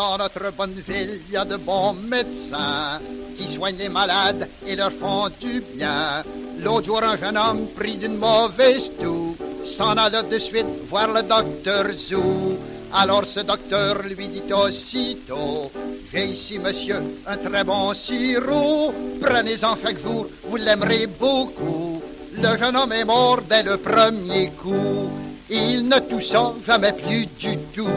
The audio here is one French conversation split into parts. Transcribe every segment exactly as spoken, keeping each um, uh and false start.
Dans notre bonne ville, il y a de bons médecins qui soignent les malades et leur font du bien. L'autre jour, un jeune homme pris d'une mauvaise toux s'en alla de suite voir le docteur Zou. Alors ce docteur lui dit aussitôt: j'ai ici, monsieur, un très bon sirop. Prenez-en chaque jour, vous l'aimerez beaucoup. Le jeune homme est mort dès le premier coup. Il ne toussa jamais plus du tout.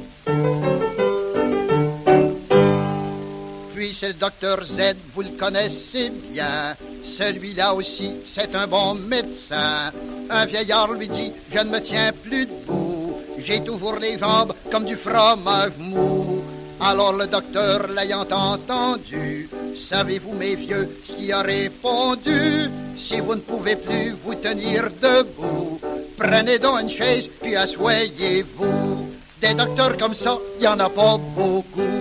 Puis c'est le docteur Z, vous le connaissez bien. Celui-là aussi, c'est un bon médecin. Un vieillard lui dit: je ne me tiens plus debout. J'ai toujours les jambes comme du fromage mou. Alors le docteur, l'ayant entendu: savez-vous, mes vieux, ce qui a répondu? Si vous ne pouvez plus vous tenir debout, prenez donc une chaise, puis asseyez-vous. Des docteurs comme ça, il n'y en a pas beaucoup.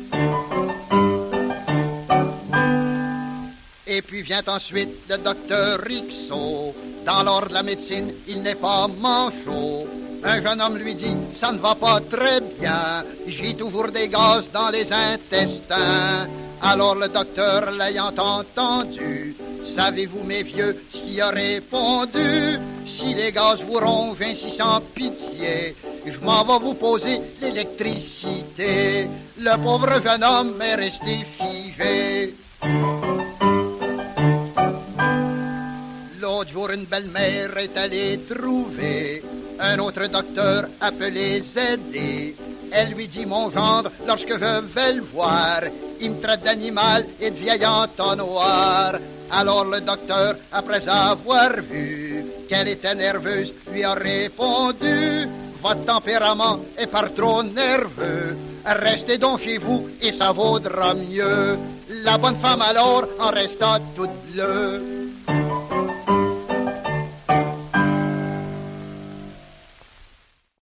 Et puis vient ensuite le docteur Rixo. Dans l'ordre de la médecine, il n'est pas manchot. Un jeune homme lui dit: ça ne va pas très bien, j'ai toujours des gaz dans les intestins. Alors le docteur, l'ayant entendu: savez-vous, mes vieux, ce qui a répondu? Si les gaz vous rongent ainsi sans pitié, je m'en vais vous poser l'électricité. Le pauvre jeune homme est resté figé. L'autre jour, une belle-mère est allée trouver un autre docteur appelé Zédé. Elle lui dit: mon gendre, lorsque je vais le voir, il me traite d'animal et de vieil entonnoir. Alors le docteur, après avoir vu qu'elle était nerveuse, lui a répondu: votre tempérament est par trop nerveux. Restez donc chez vous et ça vaudra mieux. La bonne femme alors en resta toute bleue.